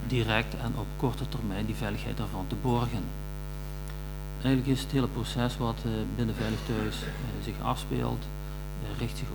direct en op korte termijn die veiligheid daarvan te borgen. Eigenlijk is het hele proces wat binnen Veilig Thuis zich afspeelt, richt zich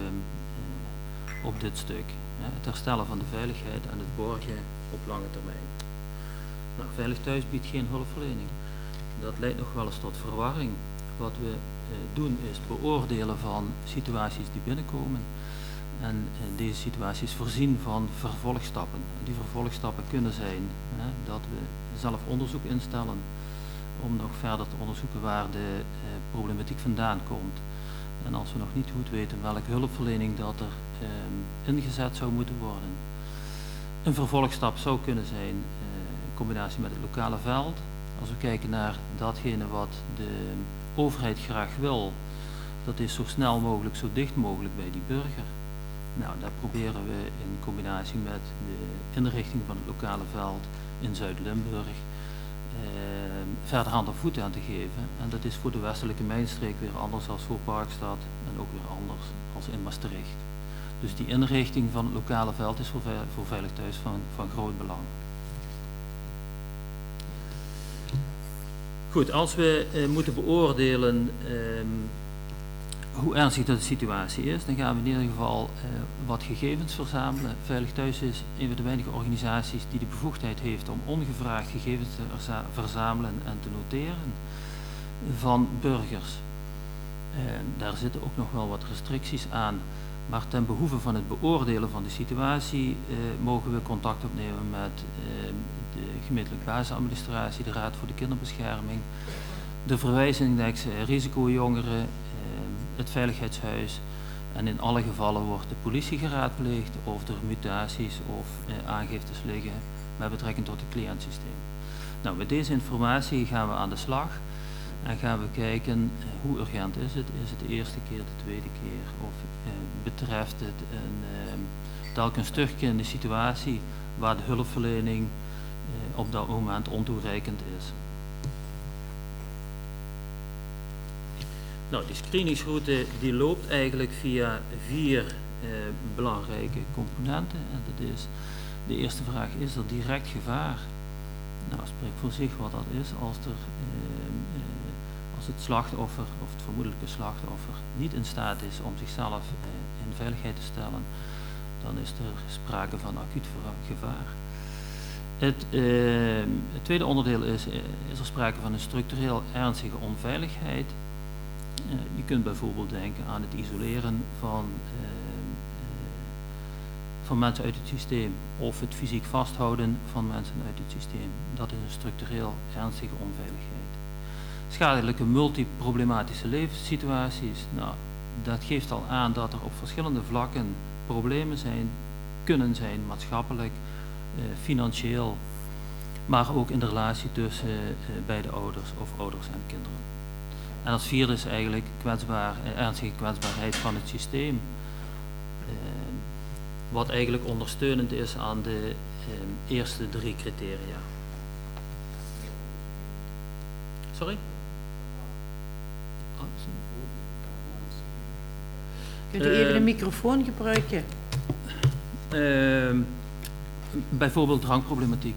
op dit stuk. Het herstellen van de veiligheid en het borgen op lange termijn. Nou, Veilig Thuis biedt geen hulpverlening. Dat leidt nog wel eens tot verwarring. Wat we doen is het beoordelen van situaties die binnenkomen. En deze situaties voorzien van vervolgstappen. Die vervolgstappen kunnen zijn dat we zelf onderzoek instellen om nog verder te onderzoeken waar de problematiek vandaan komt. En als we nog niet goed weten welke hulpverlening dat er ingezet zou moeten worden. Een vervolgstap zou kunnen zijn in combinatie met het lokale veld. Als we kijken naar datgene wat de overheid graag wil, dat is zo snel mogelijk, zo dicht mogelijk bij die burger. Nou, daar proberen we in combinatie met de inrichting van het lokale veld in Zuid-Limburg verder hand en voet aan te geven. En dat is voor de westelijke mijnstreek weer anders dan voor Parkstad en ook weer anders als in Maastricht. Dus die inrichting van het lokale veld is voor Veilig Thuis van groot belang. Goed, als we moeten beoordelen hoe ernstig de situatie is, dan gaan we in ieder geval wat gegevens verzamelen. Veilig Thuis is een van de weinige organisaties die de bevoegdheid heeft om ongevraagd gegevens te verzamelen en te noteren van burgers. Daar zitten ook nog wel wat restricties aan, maar ten behoeve van het beoordelen van de situatie mogen we contact opnemen met de gemeentelijke basisadministratie, de Raad voor de Kinderbescherming, de verwijzingsindex risicojongeren, het Veiligheidshuis en in alle gevallen wordt de politie geraadpleegd of er mutaties of aangiftes liggen met betrekking tot het cliëntsysteem. Nou, met deze informatie gaan we aan de slag en gaan we kijken hoe urgent is het. Is het de eerste keer, de tweede keer of betreft het telkens terugkerende situatie waar de hulpverlening op dat moment ontoereikend is. Nou, die screeningsroute die loopt eigenlijk via 4 belangrijke componenten. En dat is, de eerste vraag, is er direct gevaar? Nou, spreek voor zich wat dat is. Als het slachtoffer of het vermoedelijke slachtoffer niet in staat is om zichzelf in veiligheid te stellen, dan is er sprake van acuut gevaar. Het tweede onderdeel is er sprake van een structureel ernstige onveiligheid. Je kunt bijvoorbeeld denken aan het isoleren van mensen uit het systeem of het fysiek vasthouden van mensen uit het systeem. Dat is een structureel ernstige onveiligheid. Schadelijke multiproblematische levenssituaties, nou, dat geeft al aan dat er op verschillende vlakken problemen kunnen zijn, maatschappelijk, financieel, maar ook in de relatie tussen beide ouders of ouders en kinderen. En als vierde is eigenlijk ernstige kwetsbaarheid van het systeem, wat eigenlijk ondersteunend is aan de eerste 3 criteria. Sorry? Kunt u even een microfoon gebruiken? Bijvoorbeeld drankproblematiek.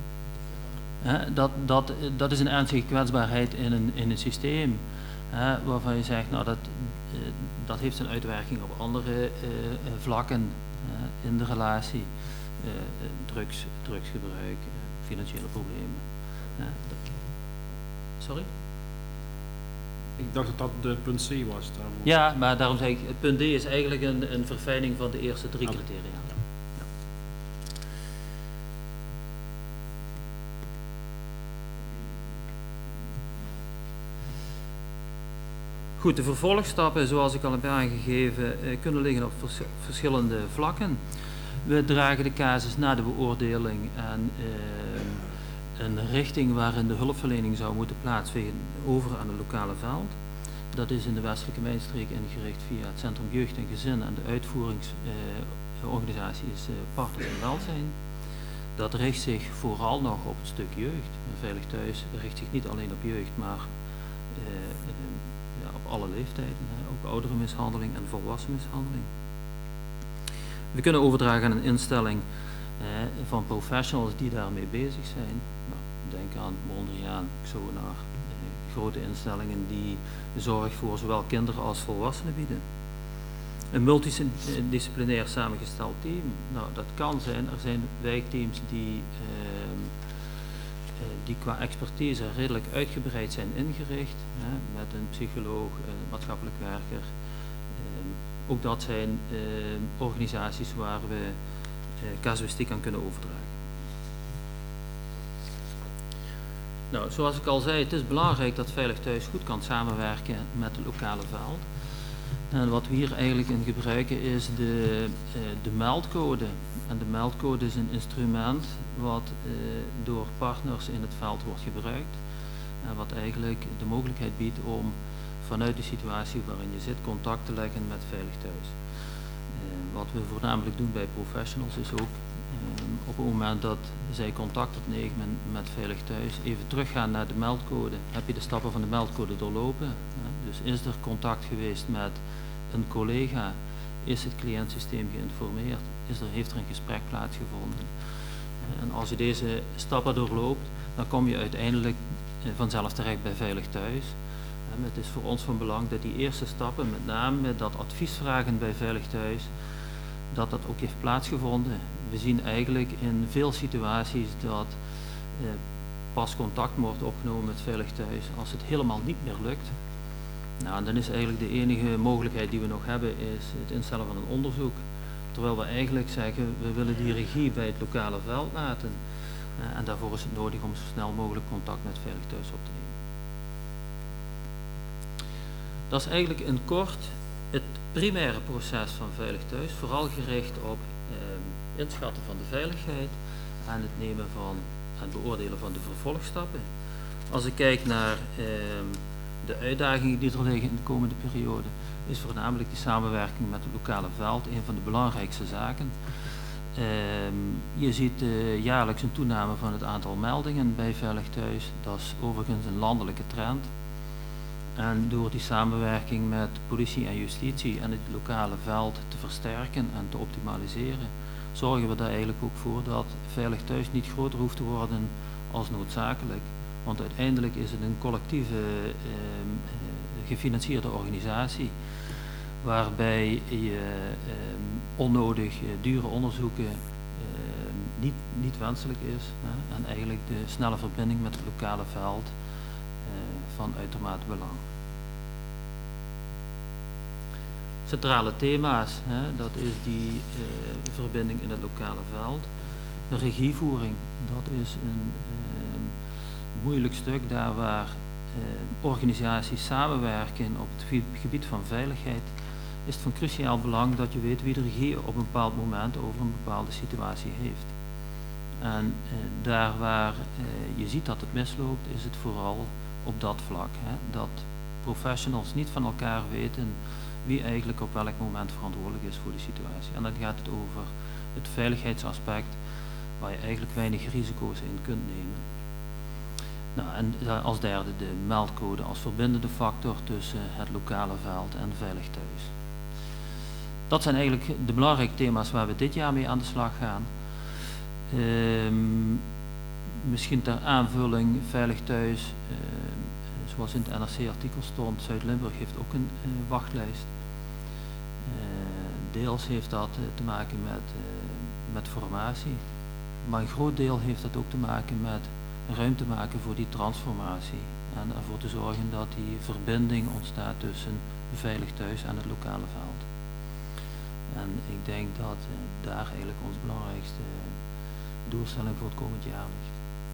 Dat is een ernstige kwetsbaarheid in een systeem waarvan je zegt, nou, dat heeft een uitwerking op andere vlakken in de relatie. Drugsgebruik, financiële problemen. Sorry? Ik dacht dat dat de punt C was. Daarvoor. Ja, maar daarom zeg ik, het punt D is eigenlijk een verfijning van de eerste 3 criteria. Goed, de vervolgstappen, zoals ik al heb aangegeven, kunnen liggen op verschillende vlakken. We dragen de casus na de beoordeling en een richting waarin de hulpverlening zou moeten plaatsvinden over aan het lokale veld. Dat is in de westelijke mijnstreek ingericht via het Centrum Jeugd en Gezin en de uitvoeringsorganisatie is Partners in Welzijn. Dat richt zich vooral nog op het stuk jeugd. Veilig Thuis richt zich niet alleen op jeugd, maar op alle leeftijden, ook ouderenmishandeling en volwassenmishandeling. We kunnen overdragen aan een instelling van professionals die daarmee bezig zijn. Nou, denk aan Mondriaan, Xonar, grote instellingen die zorg voor zowel kinderen als volwassenen bieden. Een multidisciplinair samengesteld team, nou dat kan zijn. Er zijn wijkteams die qua expertise redelijk uitgebreid zijn ingericht, met een psycholoog, een maatschappelijk werker. Ook dat zijn organisaties waar we casuïstiek aan kunnen overdragen. Nou, zoals ik al zei, het is belangrijk dat Veilig Thuis goed kan samenwerken met het lokale veld. En wat we hier eigenlijk in gebruiken is de meldcode. En de meldcode is een instrument wat door partners in het veld wordt gebruikt. En wat eigenlijk de mogelijkheid biedt om vanuit de situatie waarin je zit contact te leggen met Veilig Thuis. Wat we voornamelijk doen bij professionals is ook op het moment dat zij contact opnemen met Veilig Thuis even teruggaan naar de meldcode. Heb je de stappen van de meldcode doorlopen? Dus is er contact geweest met een collega? Is het cliëntsysteem geïnformeerd? Heeft er een gesprek plaatsgevonden? En als je deze stappen doorloopt, dan kom je uiteindelijk vanzelf terecht bij Veilig Thuis. Het is voor ons van belang dat die eerste stappen, met name dat adviesvragen bij Veilig Thuis, dat ook heeft plaatsgevonden. We zien eigenlijk in veel situaties dat pas contact wordt opgenomen met Veilig Thuis als het helemaal niet meer lukt. Nou, en dan is eigenlijk de enige mogelijkheid die we nog hebben is het instellen van een onderzoek. Terwijl we eigenlijk zeggen, we willen die regie bij het lokale veld laten. En daarvoor is het nodig om zo snel mogelijk contact met Veilig Thuis op te nemen. Dat is eigenlijk in kort het primaire proces van Veilig Thuis, vooral gericht op inschatten van de veiligheid en het nemen van en beoordelen van de vervolgstappen. Als ik kijk naar de uitdagingen die er liggen in de komende periode, is voornamelijk de samenwerking met het lokale veld een van de belangrijkste zaken. Je ziet jaarlijks een toename van het aantal meldingen bij Veilig Thuis. Dat is overigens een landelijke trend. En door die samenwerking met politie en justitie en het lokale veld te versterken en te optimaliseren, zorgen we daar eigenlijk ook voor dat Veilig Thuis niet groter hoeft te worden als noodzakelijk. Want uiteindelijk is het een collectieve gefinancierde organisatie waarbij je onnodig dure onderzoeken niet wenselijk is, en eigenlijk de snelle verbinding met het lokale veld van uitermate belang. Centrale thema's, dat is die verbinding in het lokale veld. De regievoering, dat is een moeilijk stuk, daar waar organisaties samenwerken op het gebied van veiligheid, is het van cruciaal belang dat je weet wie de regie op een bepaald moment over een bepaalde situatie heeft. En daar waar je ziet dat het misloopt, is het vooral op dat vlak. Dat professionals niet van elkaar weten wie eigenlijk op welk moment verantwoordelijk is voor de situatie. En dan gaat het over het veiligheidsaspect, waar je eigenlijk weinig risico's in kunt nemen. Nou, en als derde de meldcode als verbindende factor tussen het lokale veld en Veilig Thuis. Dat zijn eigenlijk de belangrijke thema's waar we dit jaar mee aan de slag gaan. Misschien ter aanvulling, Veilig Thuis, zoals in het NRC-artikel stond, Zuid-Limburg heeft ook een wachtlijst. Deels heeft dat te maken met formatie, maar een groot deel heeft dat ook te maken met ruimte maken voor die transformatie en ervoor te zorgen dat die verbinding ontstaat tussen Veilig Thuis en het lokale veld. En ik denk dat daar eigenlijk ons belangrijkste doelstelling voor het komend jaar ligt.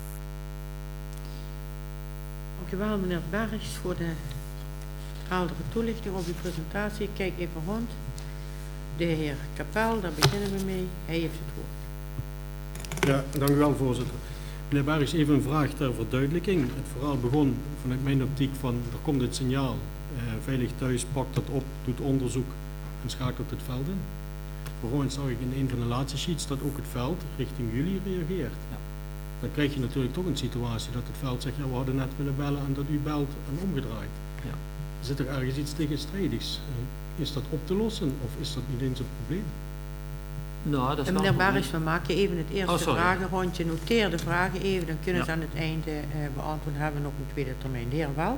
Dankjewel meneer Bergs voor de heldere toelichting op uw presentatie. Ik kijk even rond. De heer Kapel, daar beginnen we mee. Hij heeft het woord. Ja, dank u wel, voorzitter. Meneer Bergs, even een vraag ter verduidelijking. Het verhaal begon vanuit mijn optiek van, er komt het signaal, Veilig Thuis pakt dat op, doet onderzoek en schakelt het veld in. Vervolgens zag ik in een van de laatste sheets dat ook het veld richting jullie reageert. Ja. Dan krijg je natuurlijk toch een situatie dat het veld zegt, ja, we hadden net willen bellen en dat u belt en omgedraaid. Ja. Zit er ergens iets tegenstrijdigs? Is dat op te lossen of is dat niet eens een probleem? Nou, dat is En wel meneer een Barrigs, probleem. we maken even het eerste sorry. vragenrondje. Noteer de vragen even, dan kunnen Ja. ze aan het einde beantwoorden. Hebben we nog een tweede termijn. De heer Wels?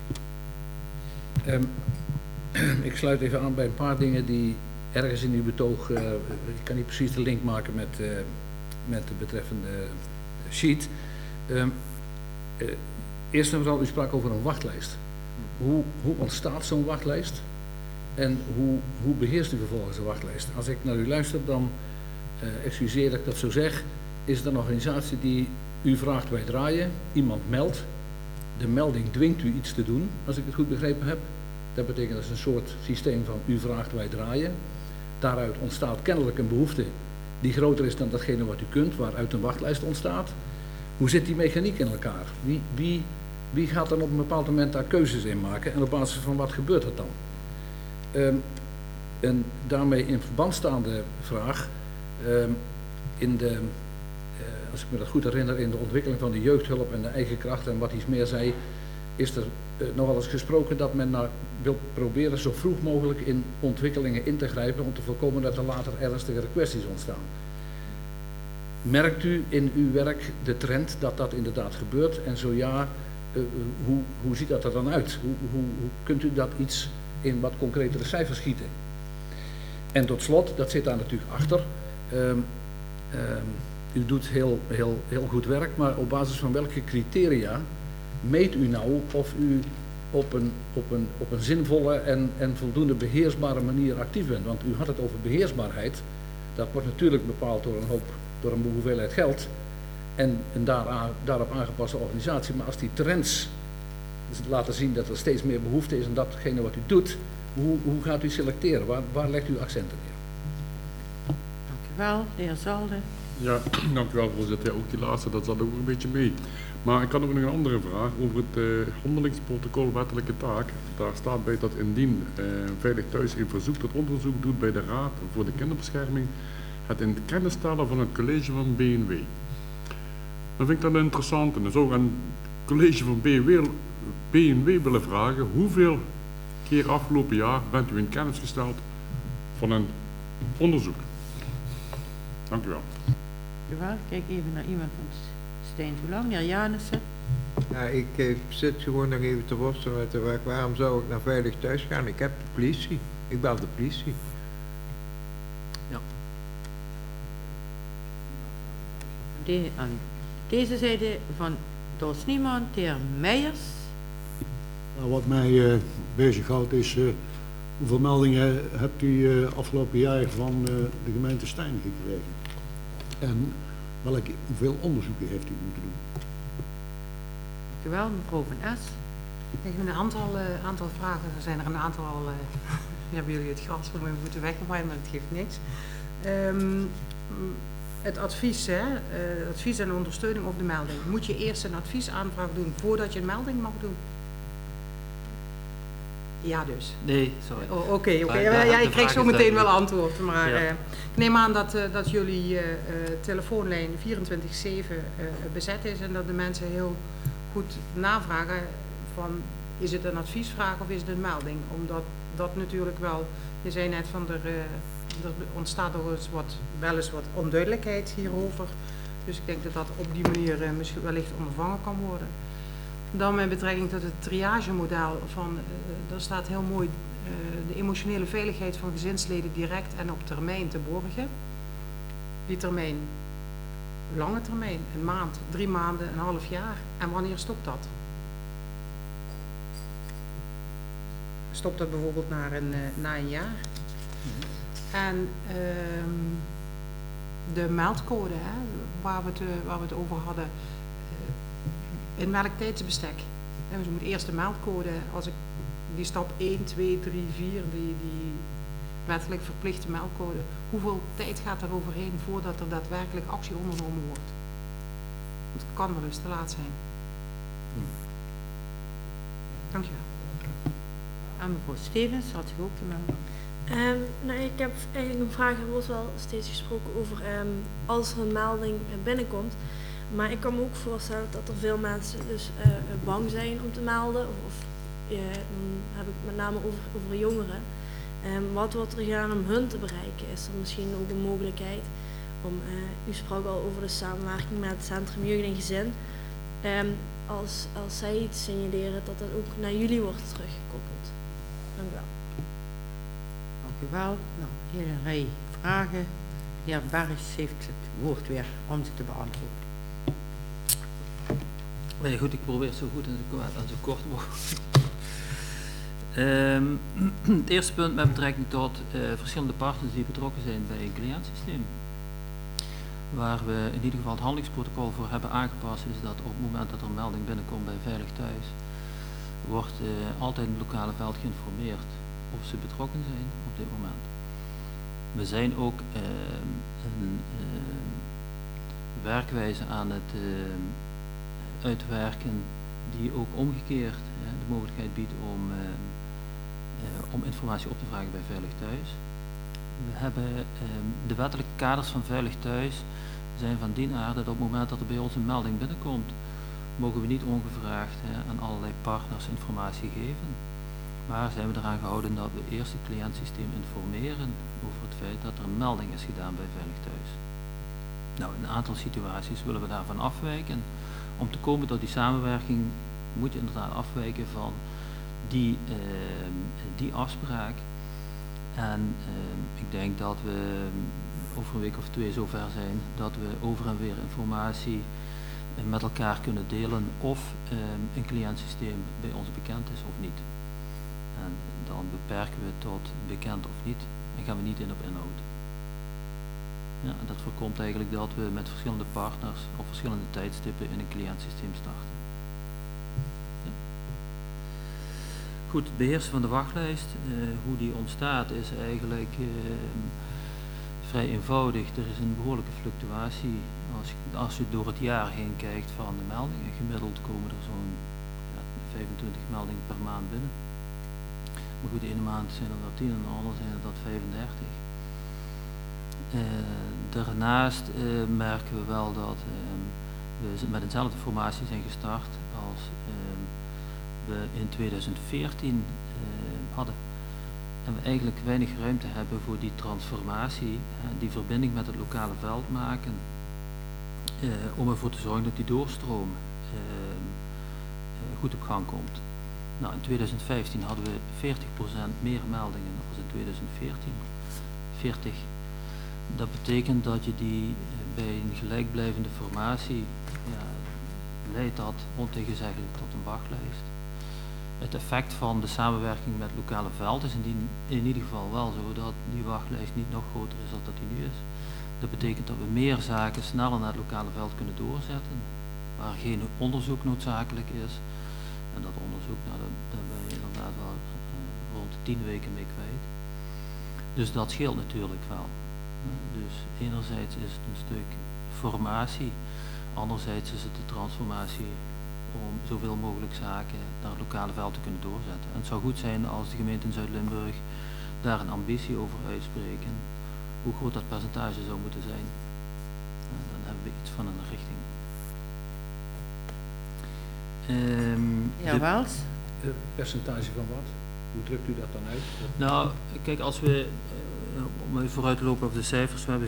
Ik sluit even aan bij een paar dingen die ergens in uw betoog, ik kan niet precies de link maken met de betreffende sheet. Eerst en vooral, u sprak over een wachtlijst. Hoe ontstaat zo'n wachtlijst en hoe beheerst u vervolgens de wachtlijst? Als ik naar u luister, dan, excuseer dat ik dat zo zeg, is het een organisatie die u vraagt wij draaien, iemand meldt, de melding dwingt u iets te doen, als ik het goed begrepen heb. Dat betekent dat is een soort systeem van u vraagt wij draaien. Daaruit ontstaat kennelijk een behoefte die groter is dan datgene wat u kunt, waaruit een wachtlijst ontstaat. Hoe zit die mechaniek in elkaar? Wie gaat dan op een bepaald moment daar keuzes in maken en op basis van wat gebeurt er dan? En daarmee in verband staande vraag, als ik me dat goed herinner, in de ontwikkeling van de jeugdhulp en de eigen kracht en wat iets meer zei, is er nogal eens gesproken dat men wil proberen zo vroeg mogelijk in ontwikkelingen in te grijpen om te voorkomen dat er later ernstigere kwesties ontstaan. Merkt u in uw werk de trend dat dat inderdaad gebeurt en zo ja, hoe ziet dat er dan uit? Hoe kunt u dat iets in wat concretere cijfers schieten? En tot slot, dat zit daar natuurlijk achter, u doet heel goed werk, maar op basis van welke criteria meet u nou of u op een zinvolle en voldoende beheersbare manier actief bent? Want u had het over beheersbaarheid. Dat wordt natuurlijk bepaald door een hoeveelheid geld en een daarop aangepaste organisatie. Maar als die trends laten zien dat er steeds meer behoefte is aan datgene wat u doet, hoe gaat u selecteren? Waar legt u accenten neer? Dank u wel. De heer Zalde? Ja, dank u wel, voorzitter. Ja, ook die laatste, dat zat ook een beetje mee. Maar ik had ook nog een andere vraag over het handelingsprotocol wettelijke taak. Daar staat bij dat indien Veilig Thuis een verzoek tot onderzoek doet bij de Raad voor de Kinderbescherming, het in kennis stellen van het college van BNW. Dan vind ik dat interessant en dan zou ik aan het college van BNW willen vragen, hoeveel keer afgelopen jaar bent u in kennis gesteld van een onderzoek? Dank u wel. Dank u wel. Kijk even naar iemand van Stijn Toelang. De heer Janissen? Ja, ik zit gewoon nog even te worstelen met de vraag, waarom zou ik naar Veilig Thuis gaan? Ik heb de politie. Ik bel de politie. Ja. Aan deze zijde van Doos Niemand, de heer Meijers. Nou, wat mij bezighoudt is, hoeveel meldingen hebt u afgelopen jaar van de gemeente Stijn gekregen? En hoeveel onderzoeken heeft u moeten doen? Dank u wel, mevrouw Van Es. Ik heb een aantal vragen. Er zijn er een aantal al, hebben jullie het gras voor me moeten weggewaaien, maar het geeft niks. Het advies, advies en ondersteuning op de melding. Moet je eerst een adviesaanvraag doen voordat je een melding mag doen? Ja dus. Nee, sorry. Oké. Ja, Ik kreeg zo meteen wel antwoord. Maar Ja. ik neem aan dat jullie telefoonlijn 24/7 bezet is en dat de mensen heel goed navragen van is het een adviesvraag of is het een melding? Omdat dat natuurlijk wel, je zei net van er ontstaat wel eens wat onduidelijkheid hierover. Dus ik denk dat dat op die manier misschien wellicht ondervangen kan worden. Dan met betrekking tot het triagemodel van, daar staat heel mooi de emotionele veiligheid van gezinsleden direct en op termijn te borgen. Die termijn, lange termijn, een maand, 3 maanden, een half jaar. En wanneer stopt dat? Stopt dat bijvoorbeeld na een jaar? En de meldcode, waar we het over hadden, in welk tijdsbestek? Dus je moet eerst de meldcode, als ik die stap 1, 2, 3, 4, die wettelijk verplichte meldcode, hoeveel tijd gaat er overheen voordat er daadwerkelijk actie ondernomen wordt? Het kan wel eens te laat zijn. Dankjewel. En mevrouw Stevens had zich ook gemeld. Ik heb eigenlijk een vraag, er wordt wel steeds gesproken over als er een melding binnenkomt. Maar ik kan me ook voorstellen dat er veel mensen dus bang zijn om te melden. Dan heb ik met name over jongeren. Wat wordt er gedaan om hun te bereiken? Is er misschien ook een mogelijkheid om, u sprak al over de samenwerking met het Centrum Jeugd en Gezin, als zij iets signaleren, dat dat ook naar jullie wordt teruggekoppeld. Dank u wel. Dank u wel. Nou, een hele rij vragen. De heer Barries heeft het woord weer om ze te beantwoorden. Nee, goed, ik probeer het zo goed en zo kort mogelijk. Het eerste punt met betrekking tot verschillende partners die betrokken zijn bij een cliëntsysteem. Waar we in ieder geval het handelingsprotocol voor hebben aangepast, is dat op het moment dat er een melding binnenkomt bij Veilig Thuis, wordt altijd het lokale veld geïnformeerd of ze betrokken zijn op dit moment. We zijn ook een werkwijze aan het uitwerken die ook omgekeerd de mogelijkheid biedt om informatie op te vragen bij Veilig Thuis. We hebben de wettelijke kaders van Veilig Thuis zijn van die aard dat op het moment dat er bij ons een melding binnenkomt, mogen we niet ongevraagd aan allerlei partners informatie geven. Maar zijn we eraan gehouden dat we eerst het cliëntsysteem informeren over het feit dat er een melding is gedaan bij Veilig Thuis. Nou, in een aantal situaties willen we daarvan afwijken. Om te komen tot die samenwerking moet je inderdaad afwijken van die afspraak. En ik denk dat we over een week of 2 zover zijn dat we over en weer informatie met elkaar kunnen delen of een cliëntsysteem bij ons bekend is of niet. En dan beperken we het tot bekend of niet en gaan we niet in op inhoud. Ja, en dat voorkomt eigenlijk dat we met verschillende partners op verschillende tijdstippen in een cliëntsysteem starten. Ja. Goed, het beheersen van de wachtlijst, hoe die ontstaat is eigenlijk vrij eenvoudig. Er is een behoorlijke fluctuatie als je door het jaar heen kijkt van de meldingen. Gemiddeld komen er zo'n 25 meldingen per maand binnen. Maar goed, de ene maand zijn er dat 10 en de andere zijn er dat 35. Daarnaast merken we wel dat we met dezelfde formatie zijn gestart als we in 2014 hadden. En we eigenlijk weinig ruimte hebben voor die transformatie, die verbinding met het lokale veld maken, om ervoor te zorgen dat die doorstroom goed op gang komt. Nou, in 2015 hadden we 40% meer meldingen dan in 2014. 40. Dat betekent dat je die bij een gelijkblijvende formatie leidt dat ontegenzeggelijk tot een wachtlijst. Het effect van de samenwerking met het lokale veld is in ieder geval wel zo dat die wachtlijst niet nog groter is dan dat die nu is. Dat betekent dat we meer zaken sneller naar het lokale veld kunnen doorzetten, waar geen onderzoek noodzakelijk is. En dat onderzoek, nou, daar ben je inderdaad wel rond de 10 weken mee kwijt. Dus dat scheelt natuurlijk wel. Dus enerzijds is het een stuk formatie, anderzijds is het de transformatie om zoveel mogelijk zaken naar het lokale veld te kunnen doorzetten. En het zou goed zijn als de gemeente in Zuid-Limburg daar een ambitie over uitspreken, hoe groot dat percentage zou moeten zijn. Dan hebben we iets van een richting. Ja, Waals? Percentage van wat? Hoe drukt u dat dan uit? Nou, kijk, als we, om even vooruit te lopen op de cijfers, we hebben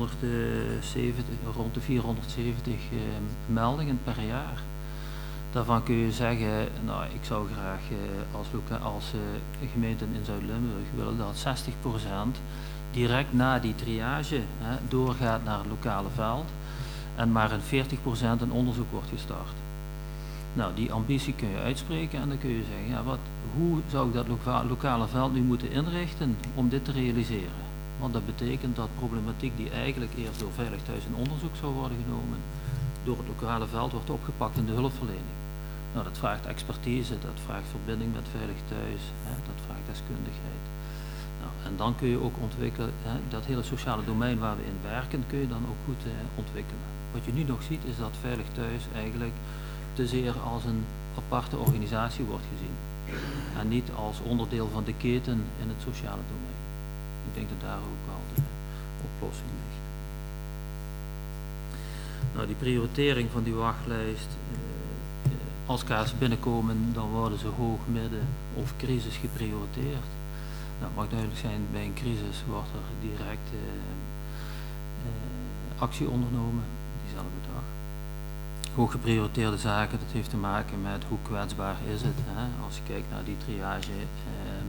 rond de 470 meldingen per jaar. Daarvan kun je zeggen, nou, ik zou graag als gemeente in Zuid-Limburg willen dat 60% direct na die triage doorgaat naar het lokale veld en maar in 40% een onderzoek wordt gestart. Nou, die ambitie kun je uitspreken en dan kun je zeggen, ja, hoe zou ik dat lokale veld nu moeten inrichten om dit te realiseren? Want dat betekent dat problematiek die eigenlijk eerst door Veilig Thuis in onderzoek zou worden genomen, door het lokale veld wordt opgepakt in de hulpverlening. Nou, dat vraagt expertise, dat vraagt verbinding met Veilig Thuis, dat vraagt deskundigheid. Nou, en dan kun je ook ontwikkelen, dat hele sociale domein waar we in werken, kun je dan ook goed ontwikkelen. Wat je nu nog ziet is dat Veilig Thuis eigenlijk te zeer als een aparte organisatie wordt gezien. En niet als onderdeel van de keten in het sociale domein. Ik denk dat daar ook wel de oplossing ligt. Nou, die prioritering van die wachtlijst, als kaarten binnenkomen, dan worden ze hoog, midden of crisis geprioriteerd. Dat mag duidelijk zijn, bij een crisis wordt er direct actie ondernomen, diezelfde dag. Hoog geprioriteerde zaken, dat heeft te maken met hoe kwetsbaar is het. Hè? Als je kijkt naar die triage